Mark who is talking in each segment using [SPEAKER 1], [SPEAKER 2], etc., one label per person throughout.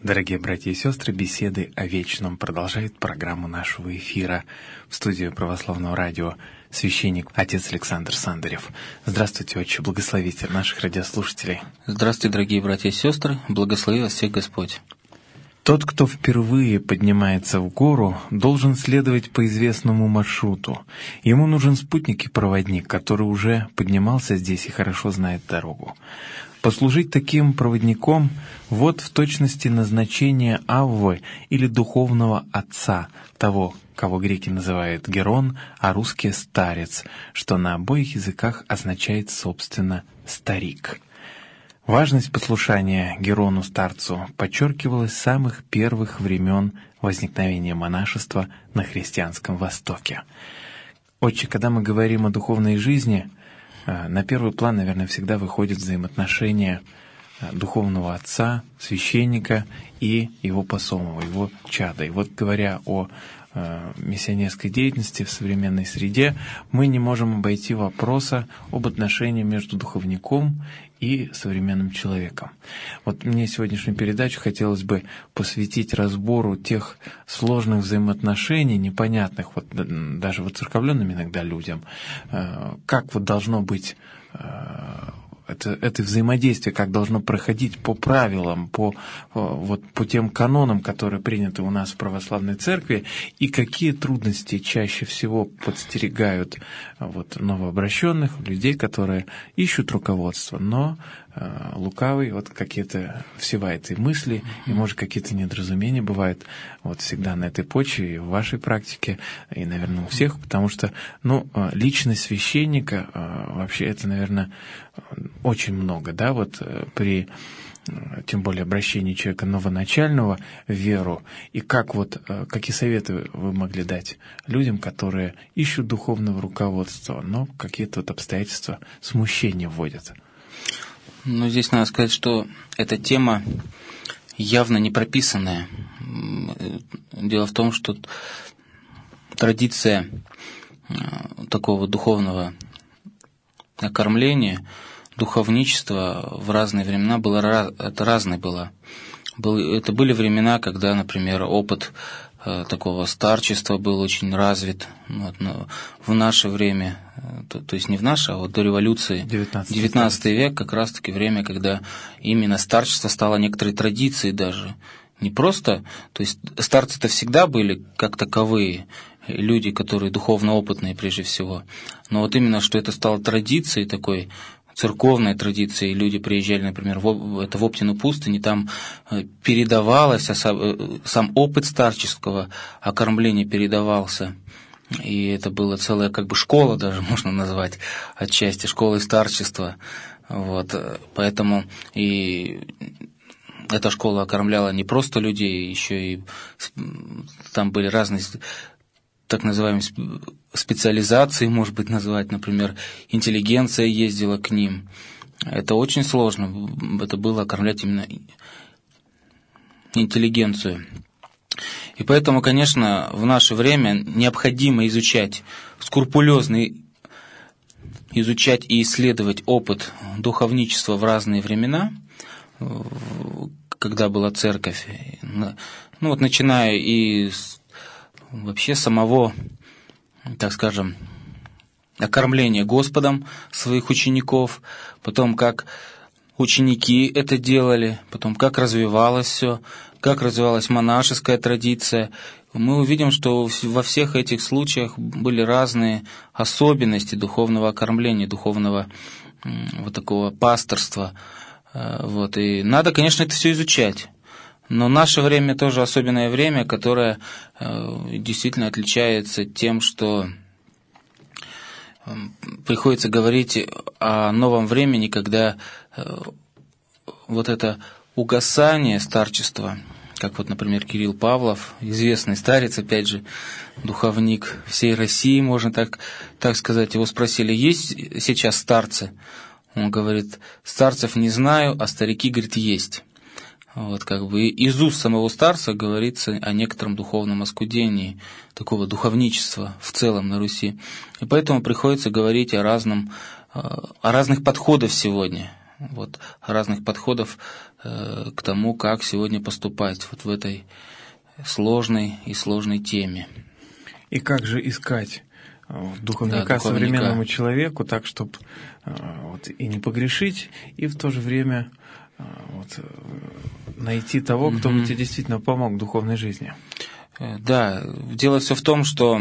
[SPEAKER 1] Дорогие братья и сестры, беседы о вечном продолжает программу нашего эфира. В студии Православного радио священник отец Александр Сандарев. Здравствуйте, отче, благословите наших радиослушателей.
[SPEAKER 2] Здравствуйте, дорогие братья и сестры, благослови вас всех Господь.
[SPEAKER 1] Тот, кто впервые поднимается в гору, должен следовать по известному маршруту. Ему нужен спутник и проводник, который уже поднимался здесь и хорошо знает дорогу. Послужить таким проводником — вот в точности назначение Аввы или духовного отца, того, кого греки называют Герон, а русские — старец, что на обоих языках означает, собственно, старик. Важность послушания Герону-старцу подчеркивалась с самых первых времен возникновения монашества на христианском Востоке. Отче, когда мы говорим о духовной жизни, на первый план, наверное, всегда выходит взаимоотношения духовного отца, священника и его посомого, его чада. И вот, говоря о миссионерской деятельности в современной среде, мы не можем обойти вопроса об отношении между духовником и современным человеком. Вот мне сегодняшнюю передачу хотелось бы посвятить разбору тех сложных взаимоотношений, непонятных вот даже воцерковленным иногда людям, как вот должно быть это взаимодействие, как должно проходить по правилам, по тем канонам, которые приняты у нас в православной церкви, и какие трудности чаще всего подстерегают новообращенных людей, которые ищут руководство, но лукавый какие-то всевает и мысли, и, может, какие-то недоразумения бывают всегда на этой почве, и в вашей практике, и, наверное, у всех, потому что, личность священника, вообще это, наверное, очень много, да, при, тем более, обращении человека новоначального в веру, и какие советы вы могли дать людям, которые ищут духовного руководства, но какие-то обстоятельства смущения вводят?
[SPEAKER 2] Здесь надо сказать, что эта тема явно не прописанная. Дело в том, что традиция такого духовного окормления, духовничества в разные времена разной была. Это были времена, когда, например, опыт такого старчества был очень развит. В наше время, то есть не в наше, а до революции, 19 век, как раз-таки время, когда именно старчество стало некоторой традицией даже. Не просто, то есть старцы-то всегда были как таковые, люди, которые духовно опытные прежде всего, но именно, что это стало традицией такой, церковной традиции, люди приезжали, например, в Оптину пустыню, там передавалось, сам опыт старческого окормления передавался, и это была целая школа даже, можно назвать, отчасти школой старчества, поэтому и эта школа окормляла не просто людей, еще и там были разные так называемые специализации, может быть, назвать, например, интеллигенция ездила к ним. Это очень сложно, это было окормлять именно интеллигенцию. И поэтому, конечно, в наше время необходимо скрупулезно изучать и исследовать опыт духовничества в разные времена, когда была церковь, начиная и вообще самого, так скажем, окормления Господом своих учеников, потом как ученики это делали, потом как развивалось все, как развивалась монашеская традиция. Мы увидим, что во всех этих случаях были разные особенности духовного окормления, духовного такого пасторства. И надо, конечно, это все изучать. Но наше время тоже особенное время, которое действительно отличается тем, что приходится говорить о новом времени, когда это угасание старчества, как например, Кирилл Павлов, известный старец, опять же, духовник всей России, можно так сказать, его спросили, есть сейчас старцы? Он говорит, старцев не знаю, а старики, говорит, есть. Из уст самого старца говорится о некотором духовном оскудении, такого духовничества в целом на Руси. И поэтому приходится говорить о разных подходах сегодня. вот, разных подходов к тому, как сегодня поступать вот в этой сложной теме.
[SPEAKER 1] И как же искать духовника современному человеку так, чтобы вот, и не погрешить, и в то же время вот, найти того, кто бы тебе действительно помог в духовной жизни?
[SPEAKER 2] Да, дело все в том, что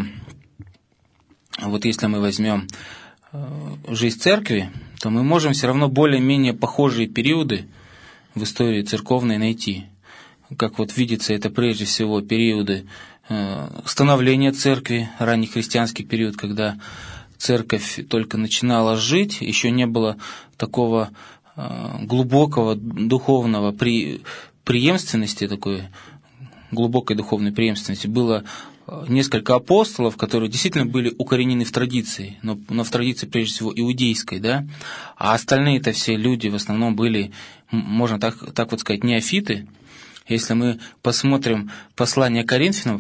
[SPEAKER 2] вот если мы возьмем жизнь церкви, то мы можем все равно более-менее похожие периоды в истории церковной найти. Как вот видится, это прежде всего периоды становления церкви, ранний христианский период, когда церковь только начинала жить, еще не было такого глубокого духовного преемственности, такой глубокой духовной преемственности. Было несколько апостолов, которые действительно были укоренены в традиции, но в традиции прежде всего иудейской, да, а остальные-то все люди в основном были, можно так вот сказать, неофиты. Если мы посмотрим послание Коринфянам,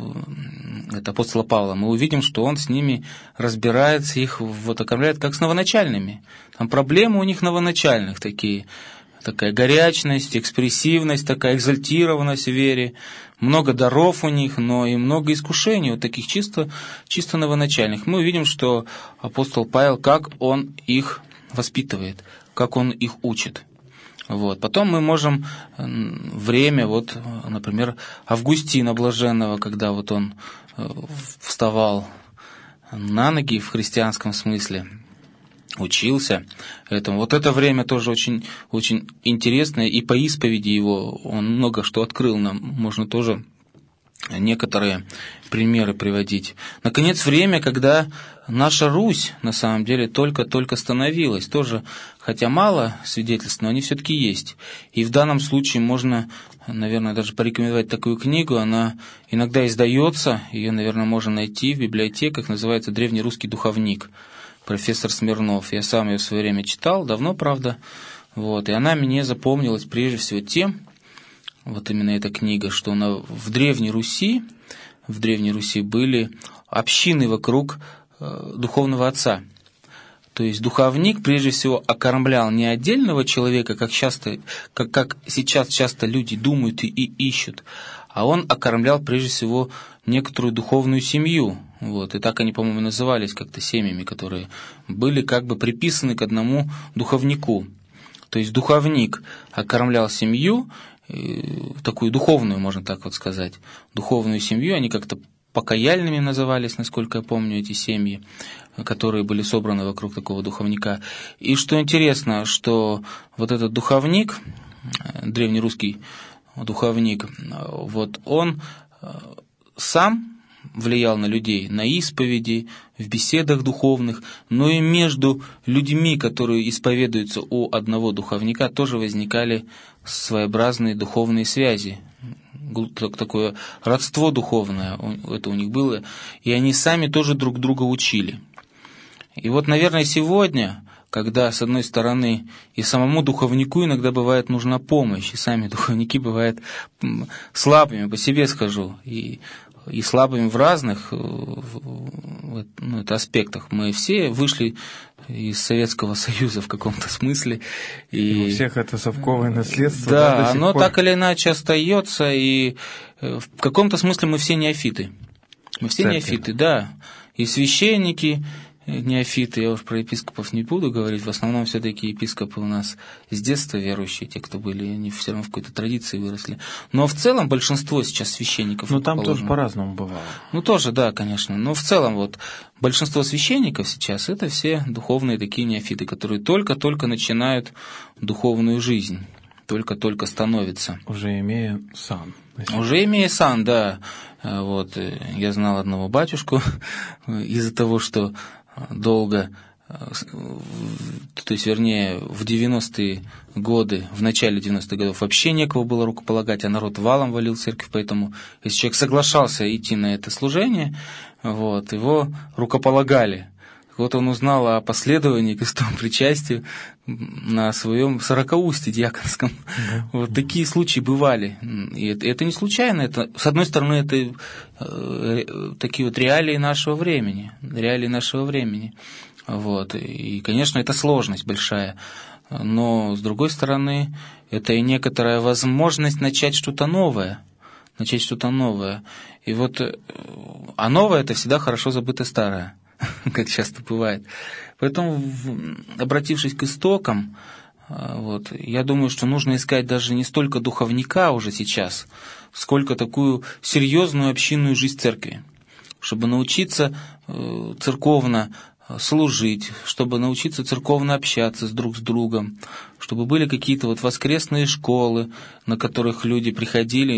[SPEAKER 2] это апостола Павла, мы увидим, что он с ними разбирается, их вот окормляет как с новоначальными. Там проблемы у них новоначальных такие, такая горячность, экспрессивность, такая экзальтированность в вере, много даров у них, но и много искушений, вот таких чисто новоначальных. Мы увидим, что апостол Павел, как он их воспитывает, как он их учит. Вот. Потом мы можем время, вот, например, Августина Блаженного, когда вот он вставал на ноги в христианском смысле, учился этому. Вот это время тоже очень, очень интересное, и по исповеди его он много что открыл нам, можно тоже некоторые примеры приводить. Наконец, время, когда наша Русь, на самом деле, только становилась, тоже, хотя мало свидетельств, но они все-таки есть. И в данном случае можно, наверное, даже порекомендовать такую книгу, она иногда издается, ее, наверное, можно найти в библиотеках, называется «Древний русский духовник», профессор Смирнов. Я сам ее в свое время читал, давно, правда, вот, и она мне запомнилась прежде всего тем, вот именно эта книга, что в Древней Руси были общины вокруг духовного отца. То есть духовник прежде всего окормлял не отдельного человека, как сейчас часто люди думают и ищут, а он окормлял прежде всего некоторую духовную семью. Вот, и так они, по-моему, назывались как-то семьями, которые были как бы приписаны к одному духовнику. То есть духовник окормлял семью, такую духовную, можно так вот сказать, духовную семью, они как-то покаяльными назывались, насколько я помню, эти семьи, которые были собраны вокруг такого духовника. И что интересно, что вот этот духовник, древнерусский духовник, вот он сам влиял на людей, на исповеди, в беседах духовных, но и между людьми, которые исповедуются у одного духовника, тоже возникали своеобразные духовные связи. Такое родство духовное это у них было, и они сами тоже друг друга учили. И вот, наверное, сегодня, когда, с одной стороны, и самому духовнику иногда бывает нужна помощь, и сами духовники бывают слабыми, по себе скажу, и слабыми в разных аспектах. Мы все вышли из Советского Союза в каком-то смысле.
[SPEAKER 1] И у всех это совковое наследство.
[SPEAKER 2] Да, оно так или иначе остается, и в каком-то смысле мы все неофиты. Мы все неофиты, да. И священники неофиты, я уж про епископов не буду говорить, в основном все-таки епископы у нас с детства верующие, те, кто были, они все равно в какой-то традиции выросли. Но в целом большинство сейчас священников...
[SPEAKER 1] Ну, там тоже по-разному бывало.
[SPEAKER 2] Ну, тоже, да, конечно. Но в целом вот большинство священников сейчас это все духовные такие неофиты, которые только-только начинают духовную жизнь, только-только становятся.
[SPEAKER 1] Уже имея сан.
[SPEAKER 2] Уже имея сан, да. Вот, я знал одного батюшку из-за того, что долго, то есть, вернее, в 90-е годы, в начале 90-х годов вообще некого было рукополагать, а народ валом валил в церковь, поэтому если человек соглашался идти на это служение, вот, его рукополагали. Вот он узнал о последовании к крестовому причастию на своем сорокаусте диаконском. Вот такие случаи бывали. И это не случайно. Это, с одной стороны, это такие вот реалии нашего времени. Вот. И, конечно, это сложность большая. но, с другой стороны, это и некоторая возможность начать что-то новое. И вот, а новое – это всегда хорошо забыто старое, как часто бывает. Поэтому, обратившись к истокам, вот, я думаю, что нужно искать даже не столько духовника уже сейчас, сколько такую серьезную общинную жизнь церкви, чтобы научиться церковно служить, чтобы научиться церковно общаться друг с другом, чтобы были какие-то вот воскресные школы, на которых люди приходили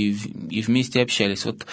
[SPEAKER 2] и вместе общались. Вот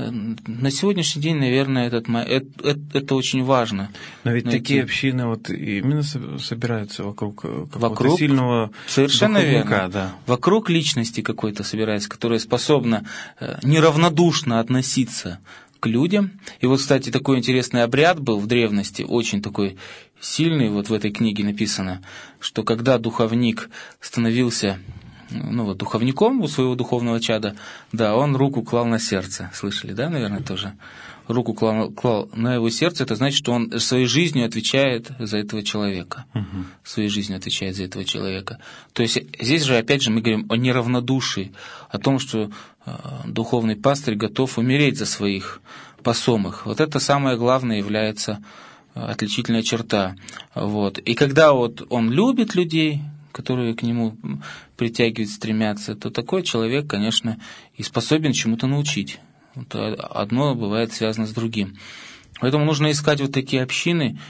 [SPEAKER 2] на сегодняшний день, наверное, это очень важно.
[SPEAKER 1] Но ведь такие общины вот именно собираются вокруг какого-то сильного
[SPEAKER 2] совершенно
[SPEAKER 1] духовника,
[SPEAKER 2] верно.
[SPEAKER 1] Да.
[SPEAKER 2] Вокруг личности какой-то собирается, которая способна неравнодушно относиться к людям. И вот, кстати, такой интересный обряд был в древности, очень такой сильный, вот в этой книге написано, что когда духовник становился духовником у своего духовного чада, да, он руку клал на сердце. Слышали, да, наверное, тоже? Руку клал на его сердце, это значит, что он своей жизнью отвечает за этого человека. Своей жизнью отвечает за этого человека. То есть здесь же, опять же, мы говорим о неравнодушии, о том, что духовный пастырь готов умереть за своих посомых. Вот это самое главное является отличительная черта. Вот. И когда вот он любит людей, которые к нему притягивают, стремятся, то такой человек, конечно, и способен чему-то научить. Вот одно бывает связано с другим. Поэтому нужно искать вот такие общины,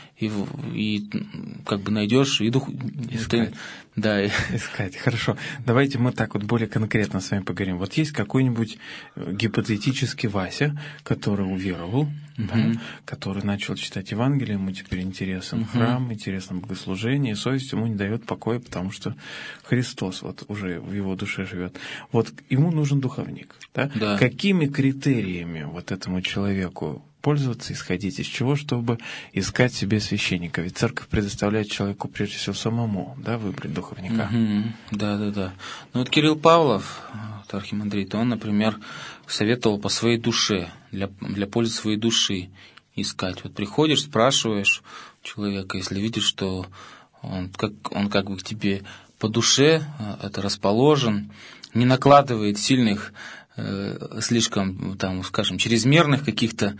[SPEAKER 2] и как бы найдешь, и дух...
[SPEAKER 1] Искать.
[SPEAKER 2] Да.
[SPEAKER 1] Искать, хорошо. Давайте мы так вот более конкретно с вами поговорим. Вот есть какой-нибудь гипотетический Вася, который уверовал, да, который начал читать Евангелие, ему теперь интересен храм, интересно богослужение, и совесть ему не дает покоя, потому что Христос вот уже в его душе живет. Вот ему нужен духовник. Да?
[SPEAKER 2] Да.
[SPEAKER 1] Какими критериями вот этому человеку пользоваться, исходить из чего, чтобы искать себе священника? Ведь церковь предоставляет человеку прежде всего самому, да, выбрать духовника.
[SPEAKER 2] Да. Ну вот Кирилл Павлов, архимандрит, он, например, советовал по своей душе, для пользы своей души искать. Вот приходишь, спрашиваешь человека, если видишь, что он как бы к тебе по душе это расположен, не накладывает сильных, слишком, там, скажем, чрезмерных каких-то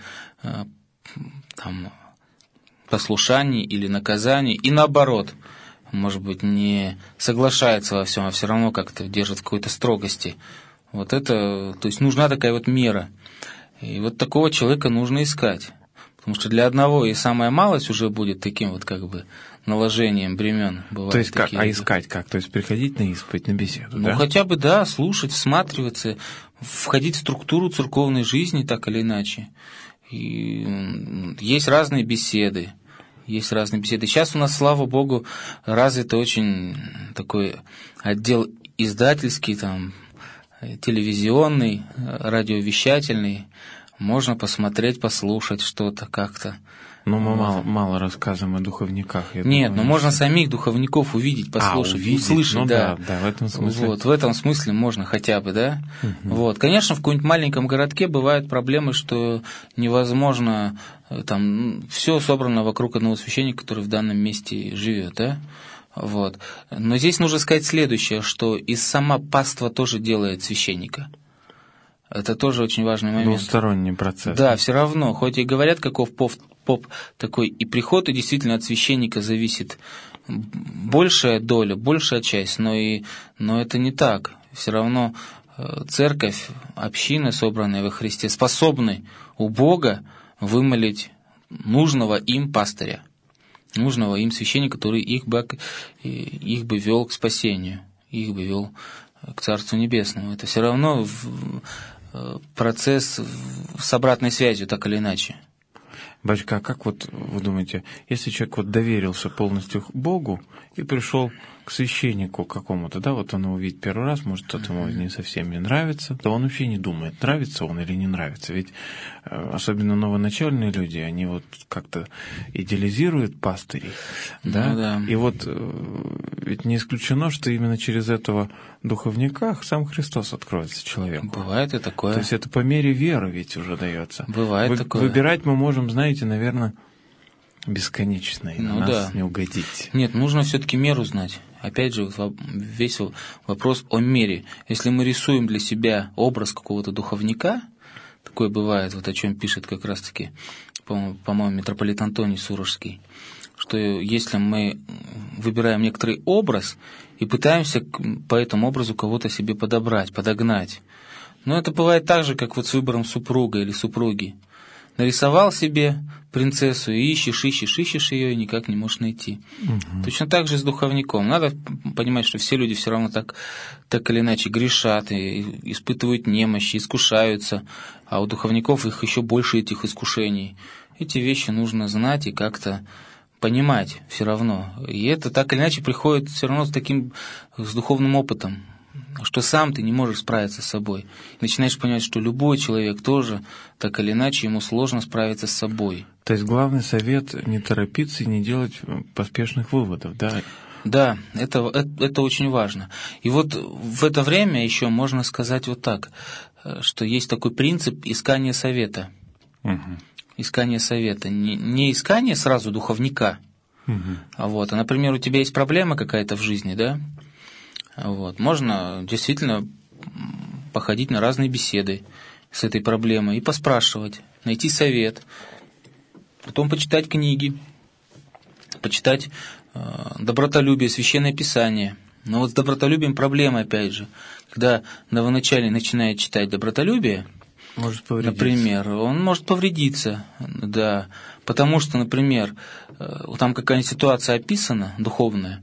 [SPEAKER 2] там послушаний или наказаний, и наоборот, может быть, не соглашается во всем, а все равно как-то держит в какой-то строгости. Вот это, то есть нужна такая вот мера. И вот такого человека нужно искать. Потому что для одного и самая малость уже будет таким вот как бы наложением бремен.
[SPEAKER 1] То есть как? А искать как? То есть приходить на исповедь, на беседу, да?
[SPEAKER 2] Ну, хотя бы, да, слушать, всматриваться, входить в структуру церковной жизни так или иначе. И есть разные беседы. Сейчас у нас, слава Богу, развит очень такой отдел издательский, там, телевизионный, радиовещательный. Можно посмотреть, послушать что-то как-то.
[SPEAKER 1] Но мы мало рассказываем о духовниках.
[SPEAKER 2] Нет, но можно самих духовников увидеть, послушать, услышать.
[SPEAKER 1] Да, в этом смысле.
[SPEAKER 2] Вот, в этом смысле можно хотя бы, да. Вот. Конечно, в каком-нибудь маленьком городке бывают проблемы, что невозможно, там, все собрано вокруг одного священника, который в данном месте живет, да. Вот. Но здесь нужно сказать следующее, что и сама паства тоже делает священника. Это тоже очень важный момент.
[SPEAKER 1] Двусторонний процесс.
[SPEAKER 2] Да, все равно, хоть и говорят, каков поп такой и приход, и действительно от священника зависит большая доля, большая часть, но это не так. Все равно церковь, община, собранная во Христе, способны у Бога вымолить нужного им пастыря, нужного им священника, который их бы вел к спасению, их бы вел к Царству Небесному. Это все равно процесс с обратной связью, так или иначе.
[SPEAKER 1] Батюшка, а как вот вы думаете, если человек вот доверился полностью Богу и пришел к священнику какому-то, да, вот он его видит первый раз, может, кто-то ему не совсем не нравится, да он вообще не думает, нравится он или не нравится. Ведь особенно новоначальные люди, они вот как-то идеализируют пастырей, да?
[SPEAKER 2] Ну, да.
[SPEAKER 1] И вот ведь не исключено, что именно через этого духовника сам Христос откроется человеку.
[SPEAKER 2] Бывает и такое.
[SPEAKER 1] То есть это по мере веры ведь уже дается.
[SPEAKER 2] Бывает такое.
[SPEAKER 1] Выбирать мы можем, знаете, наверное, бесконечно, и на нас не угодить.
[SPEAKER 2] Нет, нужно все-таки меру знать. Опять же, весь вопрос о мере. Если мы рисуем для себя образ какого-то духовника, такое бывает, вот о чем пишет как раз-таки, по-моему, митрополит Антоний Сурожский, что если мы выбираем некоторый образ и пытаемся по этому образу кого-то себе подобрать, подогнать, но это бывает так же, как вот с выбором супруга или супруги. Нарисовал себе принцессу и ищешь ее, и никак не можешь найти. Угу. Точно так же с духовником. Надо понимать, что все люди все равно так или иначе грешат, и испытывают немощи, искушаются, а у духовников их еще больше, этих искушений. Эти вещи нужно знать и как-то понимать все равно. И это так или иначе приходит все равно с духовным опытом, что сам ты не можешь справиться с собой. Начинаешь понимать, что любой человек тоже, так или иначе, ему сложно справиться с собой.
[SPEAKER 1] То есть главный совет — не торопиться и не делать поспешных выводов, да?
[SPEAKER 2] Да, это очень важно. И вот в это время еще можно сказать вот так, что есть такой принцип искания совета. Угу. Искание совета. Не искание сразу духовника, угу. А, например, у тебя есть проблема какая-то в жизни, да? Можно действительно походить на разные беседы с этой проблемой и поспрашивать, найти совет, потом почитать книги, почитать добротолюбие, Священное Писание. Но вот с добротолюбием проблема, опять же. Когда новоначальник начинает читать добротолюбие, например, он может повредиться, да, потому что, например, там какая-нибудь ситуация описана, духовная,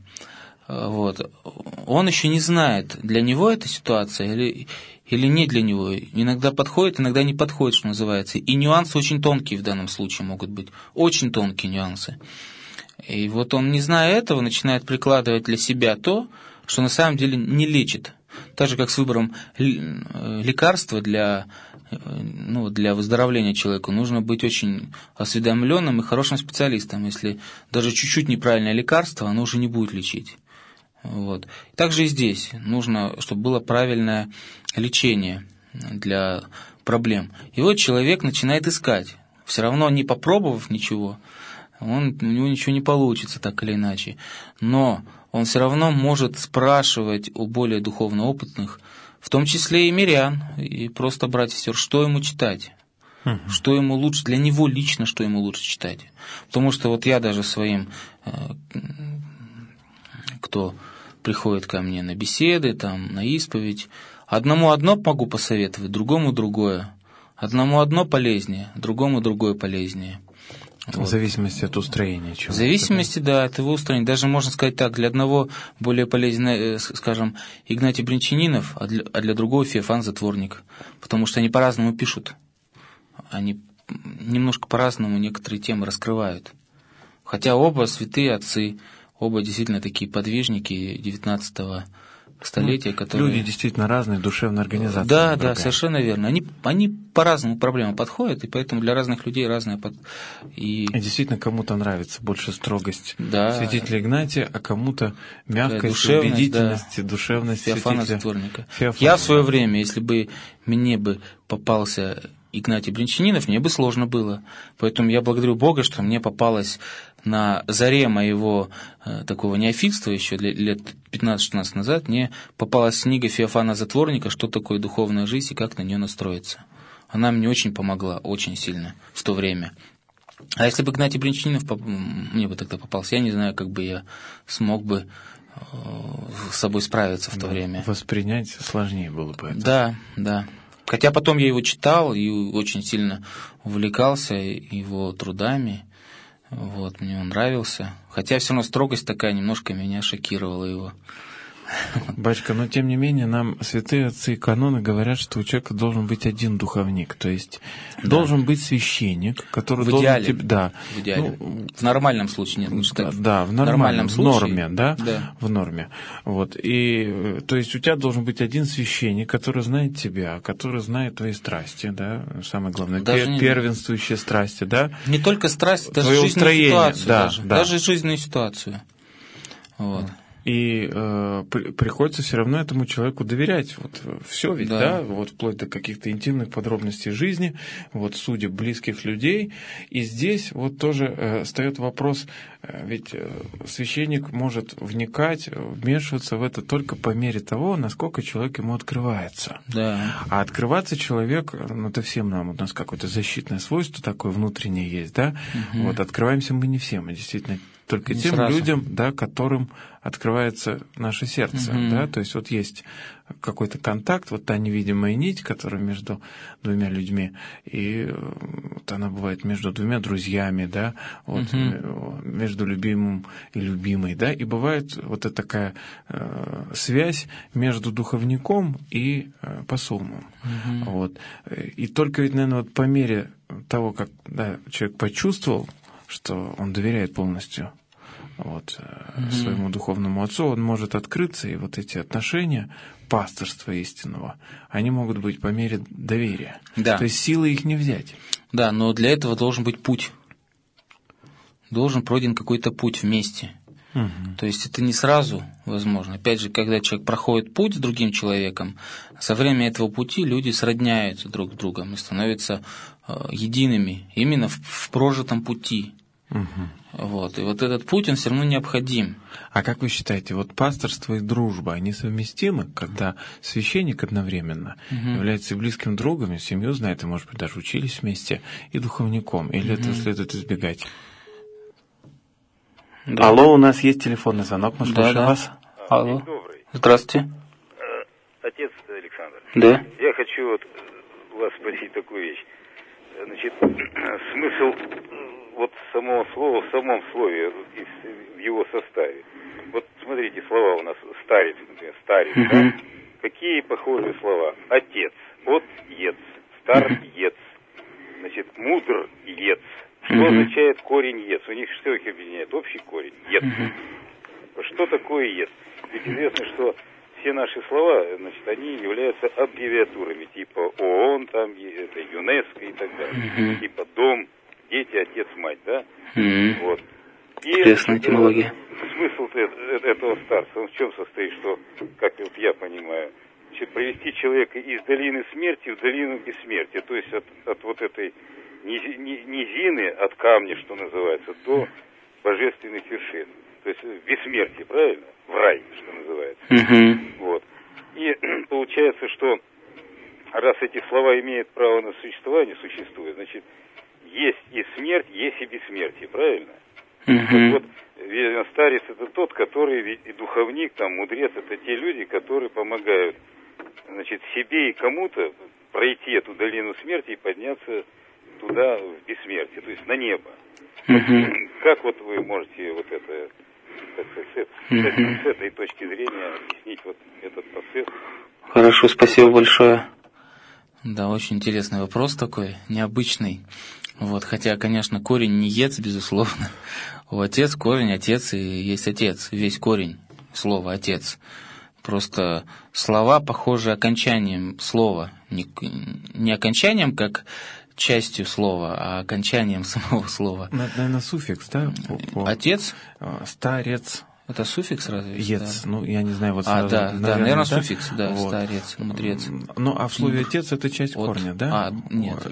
[SPEAKER 2] он еще не знает, для него эта ситуация или не для него. Иногда подходит, иногда не подходит, что называется. И нюансы очень тонкие в данном случае могут быть, очень тонкие нюансы. И вот он, не зная этого, начинает прикладывать для себя то, что на самом деле не лечит. Так же, как с выбором лекарства для выздоровления человека, нужно быть очень осведомленным и хорошим специалистом. Если даже чуть-чуть неправильное лекарство, оно уже не будет лечить. Также и здесь нужно, чтобы было правильное лечение для проблем. И вот человек начинает искать. Все равно, не попробовав ничего, у него ничего не получится, так или иначе. Но он все равно может спрашивать у более духовно опытных, в том числе и мирян, и просто братьев и сестер, что ему читать. Что ему лучше, для него лично, что ему лучше читать. Потому что я даже своим, кто приходит ко мне на беседы, на исповедь, одному одно могу посоветовать, другому другое. Одному одно полезнее, другому другое полезнее.
[SPEAKER 1] В зависимости от устроения чего-то.
[SPEAKER 2] В зависимости, да, от его устроения. Даже можно сказать так, для одного более полезно, скажем, Игнатий Брянчанинов, а для другого Феофан Затворник. Потому что они по-разному пишут. Они немножко по-разному некоторые темы раскрывают. Хотя оба святые отцы, оба действительно такие подвижники 19 столетия, которые...
[SPEAKER 1] Люди действительно разные, душевная организация.
[SPEAKER 2] Да, совершенно верно. Они по-разному проблемам подходят, и поэтому для разных людей разные...
[SPEAKER 1] И действительно, кому-то нравится больше строгость
[SPEAKER 2] святителя
[SPEAKER 1] Игнатия, а кому-то мягкость, убедительность, душевность
[SPEAKER 2] Феофана Затворника. Я в свое время, если бы мне попался Игнатий Брянчанинов, мне бы сложно было. Поэтому я благодарю Бога, что мне попалось на заре моего такого неофитства, еще лет 15-16 назад, мне попалась книга Феофана Затворника «Что такое духовная жизнь и как на нее настроиться». Она мне очень помогла, очень сильно в то время. А если бы Игнатий Брянчанинов мне бы тогда попался, я не знаю, как бы я смог бы с собой справиться в то время.
[SPEAKER 1] Воспринять сложнее было бы это.
[SPEAKER 2] Да. Хотя потом я его читал и очень сильно увлекался его трудами. Мне он нравился. Хотя все равно строгость такая немножко меня шокировала его.
[SPEAKER 1] Батюшка, но тем не менее нам святые отцы и каноны говорят, что у человека должен быть один духовник, то есть должен быть священник, который
[SPEAKER 2] в идеале.
[SPEAKER 1] В
[SPEAKER 2] идеале. В нормальном случае, нет,
[SPEAKER 1] в нормальном случае, в норме. И то есть у тебя должен быть один священник, который знает тебя, который знает твои страсти, да, самое главное, первенствующие страсти, да.
[SPEAKER 2] Не только страсти, даже жизненную ситуацию, даже жизненную ситуацию.
[SPEAKER 1] И приходится все равно этому человеку доверять. Вот все ведь, да, вот вплоть до каких-то интимных подробностей жизни, вот судеб близких людей. И здесь вот тоже встает вопрос, ведь священник может вникать, вмешиваться в это только по мере того, насколько человек ему открывается.
[SPEAKER 2] Да.
[SPEAKER 1] А открываться человек, ну это всем нам, у нас какое-то защитное свойство такое внутреннее есть, да? Вот открываемся мы не всем, а действительно только
[SPEAKER 2] не
[SPEAKER 1] тем
[SPEAKER 2] сразу.
[SPEAKER 1] людям, да, которым открывается наше сердце, да, то есть вот есть какой-то контакт, вот та невидимая нить, которая между двумя людьми, и вот она бывает между двумя друзьями, да, вот между любимым и любимой, да, и бывает вот эта такая связь между духовником и посумом, вот, и только ведь, наверное, вот по мере того, как человек почувствовал, что он доверяет полностью вот, своему духовному отцу, он может открыться, и вот эти отношения пасторства истинного, они могут быть по мере доверия.
[SPEAKER 2] Да.
[SPEAKER 1] То есть силы их не взять.
[SPEAKER 2] Да, но для этого должен быть путь. Должен пройден какой-то путь вместе. То есть это не сразу возможно. Опять же, когда человек проходит путь с другим человеком, со временем этого пути люди сродняются друг с другом и становятся едиными именно в прожитом пути. Вот. И вот этот путь, он все равно необходим.
[SPEAKER 1] А как вы считаете, вот пасторство и дружба, они совместимы, когда священник одновременно является и близким другом, и семью знает, и, может быть, даже учились вместе, и духовником? Или этого следует избегать?
[SPEAKER 2] Да.
[SPEAKER 1] Алло, у нас есть телефонный звонок, мы слушаем вас.
[SPEAKER 2] Алло. Здравствуйте.
[SPEAKER 3] Отец Александр.
[SPEAKER 2] Да.
[SPEAKER 3] Я хочу вот вас спросить такую вещь. Значит, смысл вот самого слова в самом слове, в его составе. Вот смотрите, слова у нас старец, например, старец, да? Какие похожие слова? Отец, от-ец, стар-ец, значит, мудр-ец. Что означает корень ец? У них что их объединяет? Общий корень ец. Что такое ец? Ведь известно, что все наши слова, значит, они являются аббревиатурами, типа ООН, там, это ЮНЕСКО и так далее. Типа дом, дети, отец, мать, да? Вот. И
[SPEAKER 2] интересная этимология.
[SPEAKER 3] Смысл этого старца, он в чем состоит, что, как вот я понимаю, значит, привести человека из долины смерти в долину бессмертия, то есть от вот этой низины, от камня, что называется, до божественных вершин. То есть в бессмертие, правильно? В рай, что называется. Вот. И получается, что раз эти слова имеют право на существование, существует, значит, есть и смерть, есть и бессмертие, правильно? Вот старец — это тот, который, и духовник, там, мудрец — это те люди, которые помогают, значит, себе и кому-то пройти эту долину смерти и подняться туда в бессмертие, то есть на небо. Как вот вы можете вот это, так сказать, с этой точки зрения объяснить вот этот процесс?
[SPEAKER 2] Хорошо, спасибо большое. Да, очень интересный вопрос такой, необычный. Вот, хотя, конечно, корень не ец, безусловно. У отец корень, отец и есть отец, весь корень слова отец. Просто слова похожи окончанием слова, не окончанием как частью слова, а окончанием самого слова.
[SPEAKER 1] Наверное, суффикс, да?
[SPEAKER 2] Отец?
[SPEAKER 1] Старец.
[SPEAKER 2] Это суффикс разве?
[SPEAKER 1] Ец, да. Ну, я не знаю, вот
[SPEAKER 2] сразу.
[SPEAKER 1] Да,
[SPEAKER 2] наверное, суффикс, да, вот. Старец, мудрец.
[SPEAKER 1] Ну, а в слове отец это часть корня, да?
[SPEAKER 2] Нет,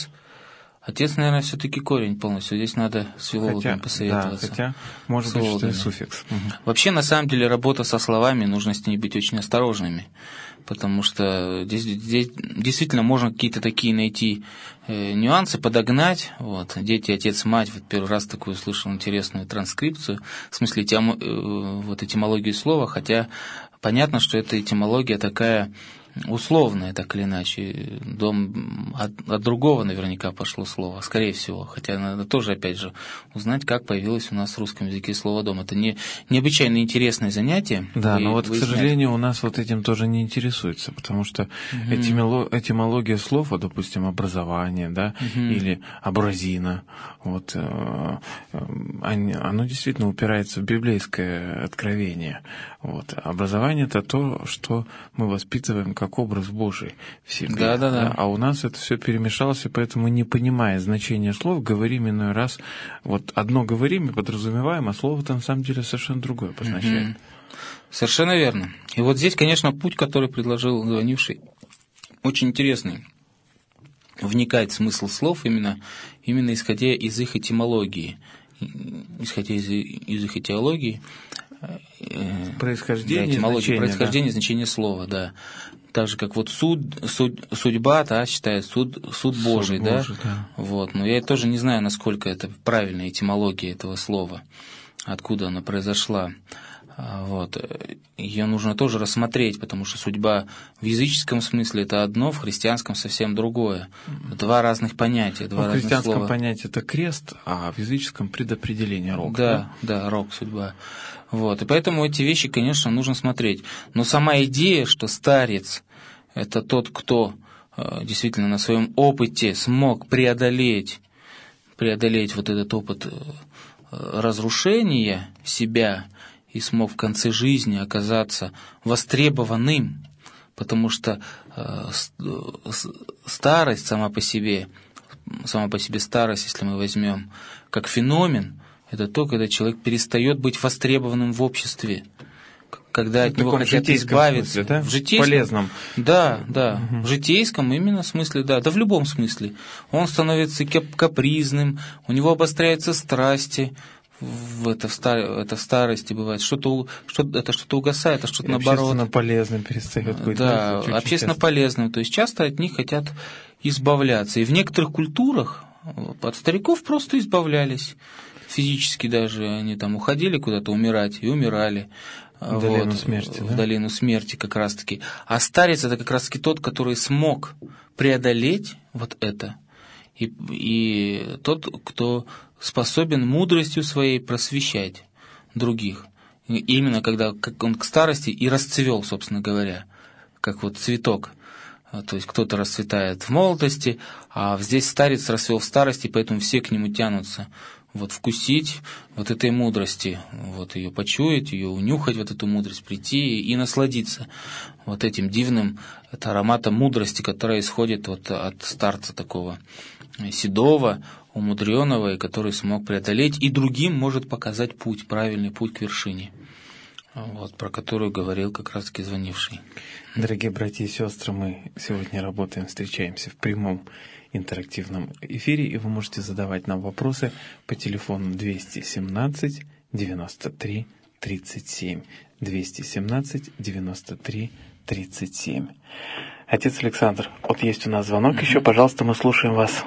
[SPEAKER 2] отец, наверное, все-таки корень полностью. Здесь надо с филологом посоветоваться.
[SPEAKER 1] Да, хотя, может быть, что и суффикс.
[SPEAKER 2] Вообще, на самом деле, работа со словами, нужно с ней быть очень осторожными, потому что здесь действительно можно какие-то такие найти нюансы, подогнать. Вот. Дети, отец, мать. Вот первый раз такую услышал интересную транскрипцию, в смысле вот этимологию слова, хотя понятно, что эта этимология такая условное, так или иначе. Дом от другого наверняка пошло слово, скорее всего. Хотя надо тоже, опять же, узнать, как появилось у нас в русском языке слово «дом». Это необычайно интересное занятие.
[SPEAKER 1] Да, но вот, к сожалению, у нас вот этим тоже не интересуется, потому что этимология слов, вот, допустим, образование, да, или абразина, вот, оно действительно упирается в библейское откровение. Вот. Образование — это то, что мы воспитываем как образ Божий в себе.
[SPEAKER 2] Да.
[SPEAKER 1] А у нас это все перемешалось, и поэтому, не понимая значения слов, говорим иной раз. Вот одно говорим и подразумеваем, а слово-то на самом деле совершенно другое обозначает.
[SPEAKER 2] Совершенно верно. И вот здесь, конечно, путь, который предложил звонивший, очень интересный. Вникать в смысл слов именно исходя из их этимологии. Исходя из их этиологии,
[SPEAKER 1] происхождение,
[SPEAKER 2] значение, значение слова, да. Так же, как вот судьба, да, считают суд Божий, да? Вот. Но я тоже не знаю, насколько это правильная этимология этого слова, откуда она произошла. Вот. Ее нужно тоже рассмотреть, потому что судьба в языческом смысле это одно, в христианском совсем другое. Два разных понятия, два разных слова.
[SPEAKER 1] В христианском понятии это крест, а в языческом предопределение рок.
[SPEAKER 2] Да, рок, судьба. Вот. И поэтому эти вещи, конечно, нужно смотреть. Но сама идея, что старец – это тот, кто действительно на своем опыте смог преодолеть вот этот опыт разрушения себя и смог в конце жизни оказаться востребованным, потому что старость сама по себе старость, если мы возьмем как феномен, это то, когда человек перестает быть востребованным в обществе, когда от него хотят избавиться.
[SPEAKER 1] Смысле, да?
[SPEAKER 2] В житейском,
[SPEAKER 1] полезном.
[SPEAKER 2] Да. В житейском именно смысле, да в любом смысле. Он становится капризным, у него обостряются страсти. Это в старости бывает. Что-то угасает, а что-то наоборот.
[SPEAKER 1] Общественно полезным перестает быть.
[SPEAKER 2] Да, общественно полезным. То есть часто от них хотят избавляться. И в некоторых культурах от стариков просто избавлялись. Физически даже они там уходили куда-то умирать и умирали.
[SPEAKER 1] В долину смерти, да?
[SPEAKER 2] В долину смерти как раз-таки. А старец – это как раз-таки тот, который смог преодолеть вот это. И тот, кто способен мудростью своей просвещать других. И именно когда он к старости и расцвел, собственно говоря, как вот цветок. То есть кто-то расцветает в молодости, а здесь старец расцвел в старости, поэтому все к нему тянутся. Вот вкусить вот этой мудрости, вот ее почуять, ее унюхать, вот эту мудрость, прийти и насладиться вот этим дивным ароматом мудрости, которая исходит вот от старца такого седого, умудренного, и который смог преодолеть, и другим может показать путь, правильный путь к вершине, вот, про которую говорил как раз-таки звонивший.
[SPEAKER 1] Дорогие братья и сестры, мы сегодня работаем, встречаемся в прямом интерактивном эфире, и вы можете задавать нам вопросы по телефону 217 93 37. 217 93 37. Отец Александр, вот есть у нас звонок еще, пожалуйста, мы слушаем вас.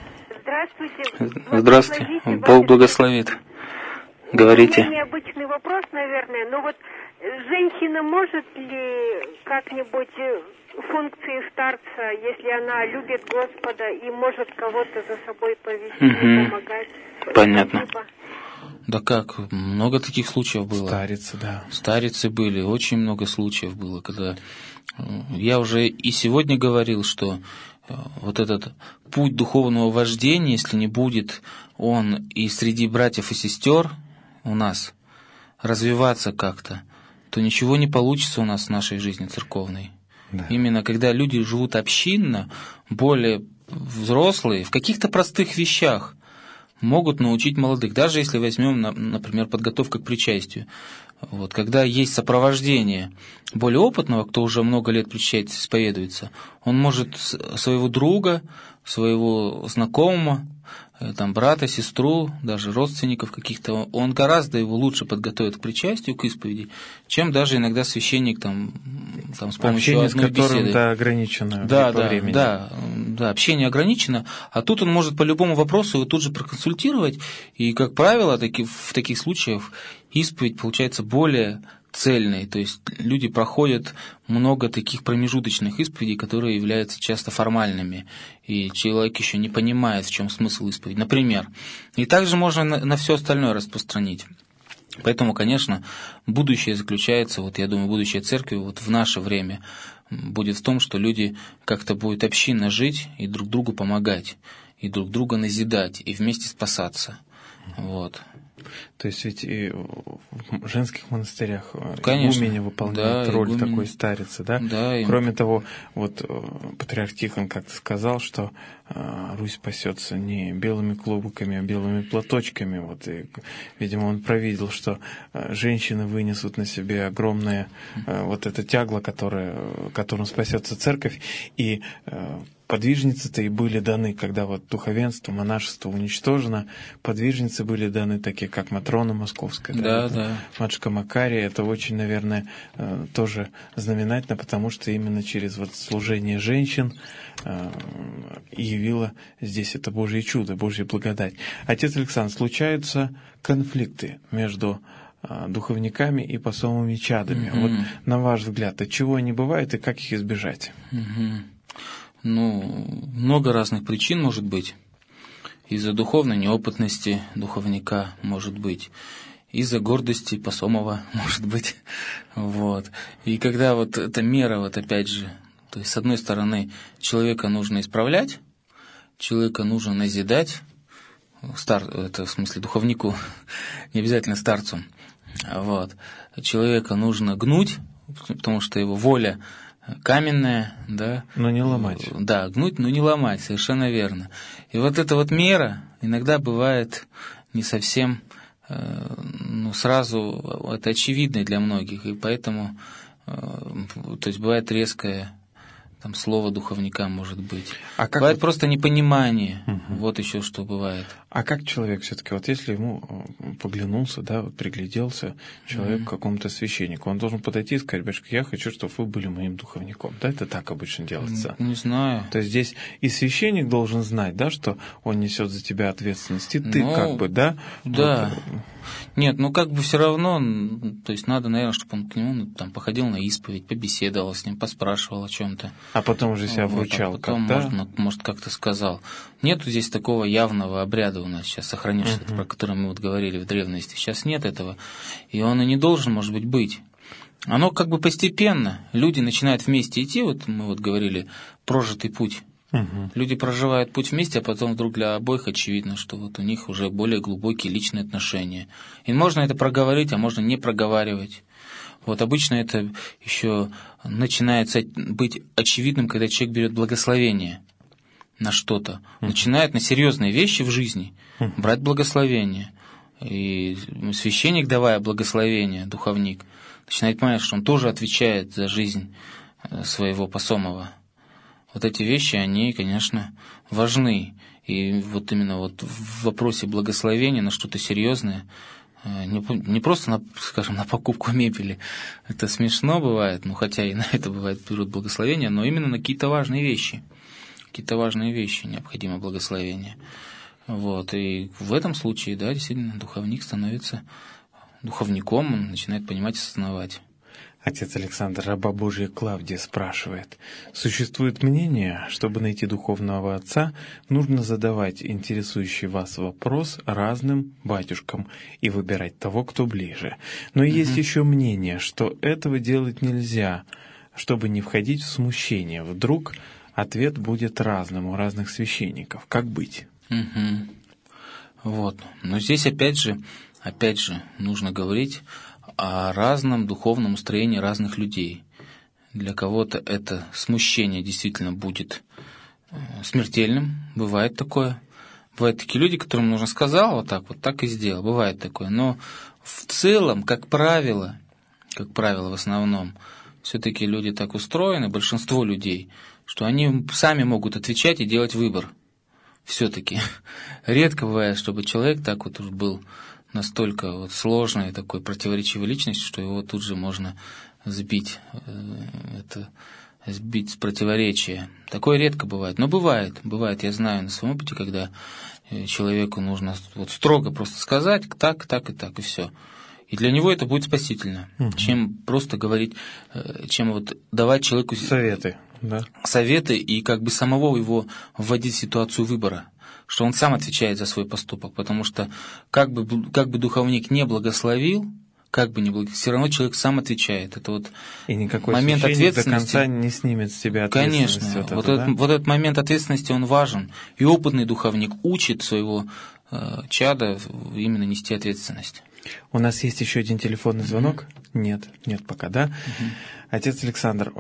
[SPEAKER 2] Здравствуйте. Бог благословит. Говорите.
[SPEAKER 4] У меня необычный вопрос, наверное, но вот женщина может ли как-нибудь функции старца, если она любит Господа и может кого-то за собой повести, помогать?
[SPEAKER 2] Понятно. Спасибо. Да как, много таких случаев было.
[SPEAKER 1] Старицы, да.
[SPEAKER 2] Старицы были, очень много случаев было, когда я уже и сегодня говорил, что вот этот путь духовного вождения, если не будет он и среди братьев и сестер у нас развиваться как-то, то ничего не получится у нас в нашей жизни церковной. Да. Именно когда люди живут общинно, более взрослые, в каких-то простых вещах могут научить молодых. Даже если возьмем, например, подготовку к причастию. Вот, когда есть сопровождение более опытного, кто уже много лет причащается, исповедуется, он может своего друга, своего знакомого, там, брата, сестру, даже родственников каких-то, он гораздо его лучше подготовит к причастию, к исповеди, чем даже иногда священник там с помощью одной беседы.
[SPEAKER 1] Общение с которым, да, ограничено по времени.
[SPEAKER 2] Да, общение ограничено, а тут он может по любому вопросу его тут же проконсультировать, и, как правило, в таких случаях исповедь получается более цельной, то есть люди проходят много таких промежуточных исповедей, которые являются часто формальными, и человек еще не понимает, в чем смысл исповеди, например. И также можно на все остальное распространить. Поэтому, конечно, будущее заключается, вот я думаю, будущее церкви вот в наше время будет в том, что люди как-то будут общинно жить и друг другу помогать, и друг друга назидать, и вместе спасаться. Вот.
[SPEAKER 1] То есть ведь и в женских монастырях
[SPEAKER 2] Конечно.
[SPEAKER 1] игуменя выполняет роль
[SPEAKER 2] игумен.
[SPEAKER 1] такой старицы, да?
[SPEAKER 2] Да,
[SPEAKER 1] Кроме того, вот патриарх Тихон как-то сказал, что Русь спасется не белыми клобуками, а белыми платочками. Вот, и, видимо, он провидел, что женщины вынесут на себе огромное вот это тягло, которым спасется церковь, и подвижницы-то и были даны, когда вот духовенство, монашество уничтожено, подвижницы были даны, такие как Матрона Московская,
[SPEAKER 2] да.
[SPEAKER 1] Матушка Макария. Это очень, наверное, тоже знаменательно, потому что именно через вот служение женщин явило здесь это Божье чудо, Божья благодать. Отец Александр, случаются конфликты между духовниками и посомовыми чадами. Вот на ваш взгляд, от чего они бывают и как их избежать?
[SPEAKER 2] Много разных причин может быть. Из-за духовной неопытности духовника может быть, из-за гордости посомова может быть. Вот. И когда вот эта мера, вот опять же, то есть с одной стороны человека нужно исправлять, человека нужно назидать, это в смысле духовнику, не обязательно старцу. Вот. Человека нужно гнуть, потому что его воля каменная, да.
[SPEAKER 1] Но не ломать.
[SPEAKER 2] Да, гнуть, но не ломать, совершенно верно. И вот эта вот мера иногда бывает не совсем, сразу это очевидно для многих, и поэтому, то есть бывает резкое там слово духовника может быть. Бывает вот просто непонимание. Вот еще что бывает.
[SPEAKER 1] А как человек все-таки, вот если ему поглянулся, да, вот пригляделся человек к какому-то священнику, он должен подойти и сказать: батюшка, я хочу, чтобы вы были моим духовником. Да, это так обычно делается.
[SPEAKER 2] Не знаю.
[SPEAKER 1] То есть здесь и священник должен знать, да, что он несет за тебя ответственность, и ты как бы, да?
[SPEAKER 2] Да. Вот. Нет, все равно, то есть надо, наверное, чтобы он к нему там походил на исповедь, побеседовал с ним, поспрашивал о чем-то.
[SPEAKER 1] А потом уже себя вручал,
[SPEAKER 2] а потом, может, как-то сказал. Нету здесь такого явного обряда у нас сейчас сохранившегося, про который мы вот говорили в древности. Сейчас нет этого, и он и не должен, может быть. Оно как бы постепенно. Люди начинают вместе идти, вот мы вот говорили, прожитый путь. Люди проживают путь вместе, а потом вдруг для обоих очевидно, что вот у них уже более глубокие личные отношения. И можно это проговорить, а можно не проговаривать. Вот обычно это еще начинает быть очевидным, когда человек берет благословение на что-то, начинает на серьезные вещи в жизни брать благословение. И священник, давая благословение, духовник, начинает понимать, что он тоже отвечает за жизнь своего посомова. Вот эти вещи, они, конечно, важны. И вот именно вот в вопросе благословения на что-то серьезное, не просто на покупку мебели, это смешно бывает, хотя и на это бывает берут благословение, но именно на какие-то важные вещи. Какие-то важные вещи необходимо благословение. Вот. И в этом случае, да, действительно, духовник становится духовником, он начинает понимать и осознавать.
[SPEAKER 1] Отец Александр, раба Божия Клавдия спрашивает: существует мнение, чтобы найти духовного отца, нужно задавать интересующий вас вопрос разным батюшкам и выбирать того, кто ближе. Но есть еще мнение, что этого делать нельзя, чтобы не входить в смущение. Вдруг ответ будет разным у разных священников. Как быть?
[SPEAKER 2] Вот. Но здесь опять же, нужно говорить о разном духовном устроении разных людей. Для кого-то это смущение действительно будет смертельным, бывает такое. Бывают такие люди, которым нужно сказал вот так и сделал, бывает такое. Но в целом, как правило, в основном, все-таки люди так устроены, большинство людей, что они сами могут отвечать и делать выбор. Все-таки редко бывает, чтобы человек так вот уж был настолько вот сложной, такой противоречивой личностью, что его тут же можно сбить с противоречия. Такое редко бывает. Но бывает, я знаю на своем опыте, когда человеку нужно вот строго просто сказать так и так, и все. И для него это будет спасительно, чем просто говорить, чем вот давать человеку советы и как бы самого его вводить в ситуацию выбора, что он сам отвечает за свой поступок, потому что как бы духовник не благословил, все равно человек сам отвечает. Это вот
[SPEAKER 1] и никакой
[SPEAKER 2] момент ответственности
[SPEAKER 1] до конца не снимет с себя ответственность.
[SPEAKER 2] Конечно, вот этот момент ответственности, он важен. И опытный духовник учит своего чада именно нести ответственность.
[SPEAKER 1] У нас есть еще один телефонный звонок? Нет пока, да? Отец Александр,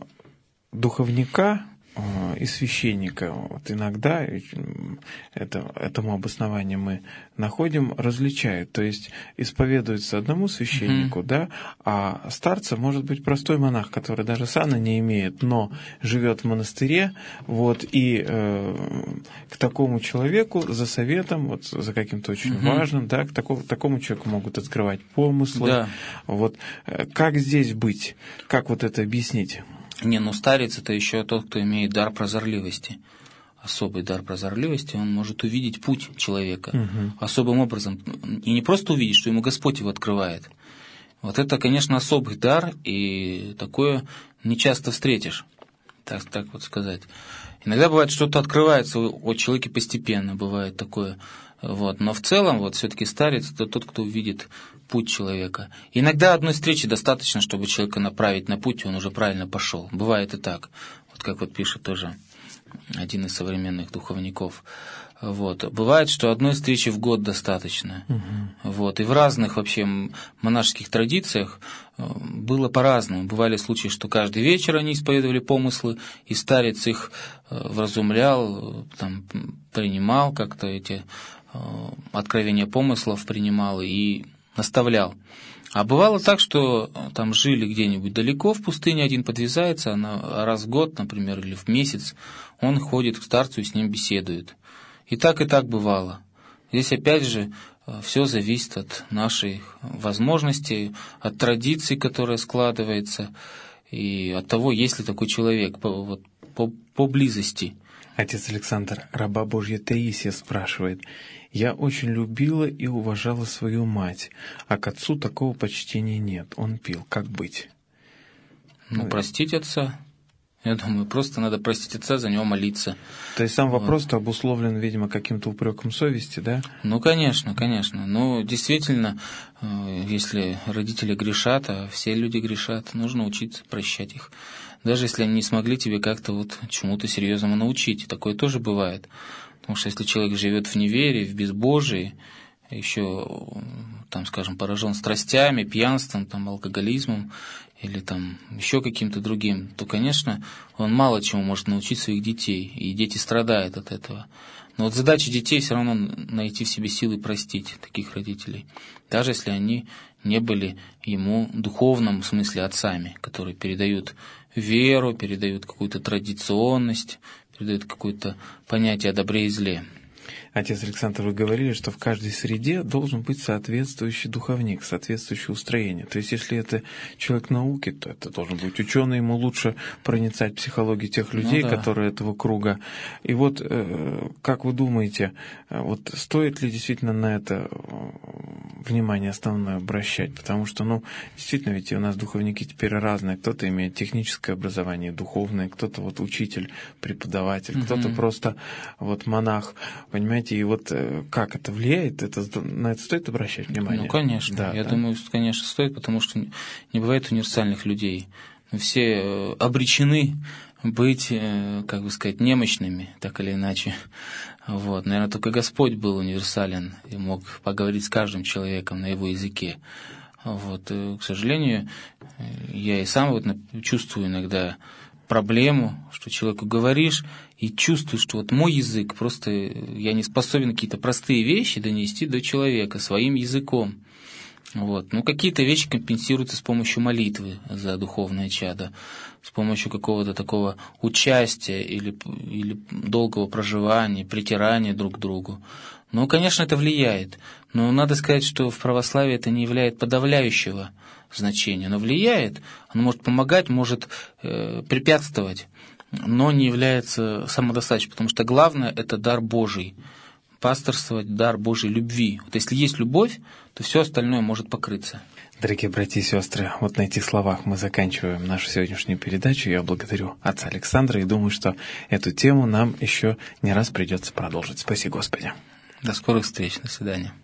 [SPEAKER 1] духовника и священника, вот иногда этому обоснование мы находим, различают. То есть исповедуется одному священнику, да, а старца может быть простой монах, который даже сана не имеет, но живет в монастыре, вот, и к такому человеку за советом, вот, за каким-то очень важным, да, к такому человеку могут открывать помыслы. Да. Вот, как здесь быть? Как вот это объяснить?
[SPEAKER 2] Старец — это еще тот, кто имеет дар прозорливости. Особый дар прозорливости, он может увидеть путь человека особым образом. И не просто увидеть, что ему Господь его открывает. Вот это, конечно, особый дар, и такое не часто встретишь, так вот сказать. Иногда бывает, что-то открывается у человека постепенно, бывает такое. Вот. Но в целом, вот все-таки старец — это тот, кто увидит путь человека. Иногда одной встречи достаточно, чтобы человека направить на путь, и он уже правильно пошел. Бывает и так. Вот как вот пишет тоже один из современных духовников. Вот. Бывает, что одной встречи в год достаточно. Вот. И в разных вообще монашеских традициях было по-разному. Бывали случаи, что каждый вечер они исповедовали помыслы, и старец их вразумлял, там, принимал как-то эти откровения помыслов, принимал и наставлял. А бывало так, что там жили где-нибудь далеко в пустыне, один подвязается, а раз в год, например, или в месяц, он ходит к старцу и с ним беседует. И так бывало. Здесь опять же все зависит от нашей возможности, от традиции, которая складывается, и от того, есть ли такой человек по близости.
[SPEAKER 1] Отец Александр, раба Божья Таисия спрашивает: «Я очень любила и уважала свою мать, а к отцу такого почтения нет. Он пил. Как быть?»
[SPEAKER 2] Простить отца. Я думаю, просто надо простить отца, за него молиться.
[SPEAKER 1] То есть сам вопрос-то обусловлен, видимо, каким-то упреком совести, да?
[SPEAKER 2] Конечно. Действительно, если родители грешат, а все люди грешат, нужно учиться прощать их. Даже если они не смогли тебе как-то чему-то серьезному научить. Такое тоже бывает. Потому что если человек живет в неверии, в безбожии, еще, там, скажем, поражен страстями, пьянством, там, алкоголизмом или там еще каким-то другим, то, конечно, он мало чему может научить своих детей, и дети страдают от этого. Но вот задача детей все равно найти в себе силы простить таких родителей, даже если они не были ему в духовном смысле отцами, которые передают веру, передают какую-то традиционность, передают какое-то понятие о добре и зле.
[SPEAKER 1] Отец Александр, вы говорили, что в каждой среде должен быть соответствующий духовник, соответствующее устроение. То есть, если это человек науки, то это должен быть ученый, ему лучше проницать психологию тех людей, которые этого круга. И вот, как вы думаете, вот стоит ли действительно на это внимание основное обращать? Потому что, действительно, ведь у нас духовники теперь разные. Кто-то имеет техническое образование, духовное, кто-то учитель, преподаватель, кто-то просто монах, понимаете? И как это влияет, на это стоит обращать внимание?
[SPEAKER 2] Конечно. Да, Я думаю, конечно, стоит, потому что не бывает универсальных людей. Мы все обречены быть, немощными, так или иначе. Наверное, только Господь был универсален и мог поговорить с каждым человеком на его языке. К сожалению, я и сам чувствую иногда проблему, что человеку говоришь и чувствуешь, что мой язык, просто я не способен какие-то простые вещи донести до человека своим языком. Какие-то вещи компенсируются с помощью молитвы за духовное чадо, с помощью какого-то такого участия или долгого проживания, притирания друг к другу. Конечно, это влияет, но надо сказать, что в православии это не является подавляющего значения. Оно влияет, оно может помогать, может препятствовать, но не является самодостаточным, потому что главное – это дар Божий. Пасторствовать – дар Божьей любви. Если есть любовь, то все остальное может покрыться.
[SPEAKER 1] Дорогие братья и сестры, на этих словах мы заканчиваем нашу сегодняшнюю передачу. Я благодарю отца Александра и думаю, что эту тему нам еще не раз придется продолжить. Спаси Господи.
[SPEAKER 2] До скорых встреч. До свидания.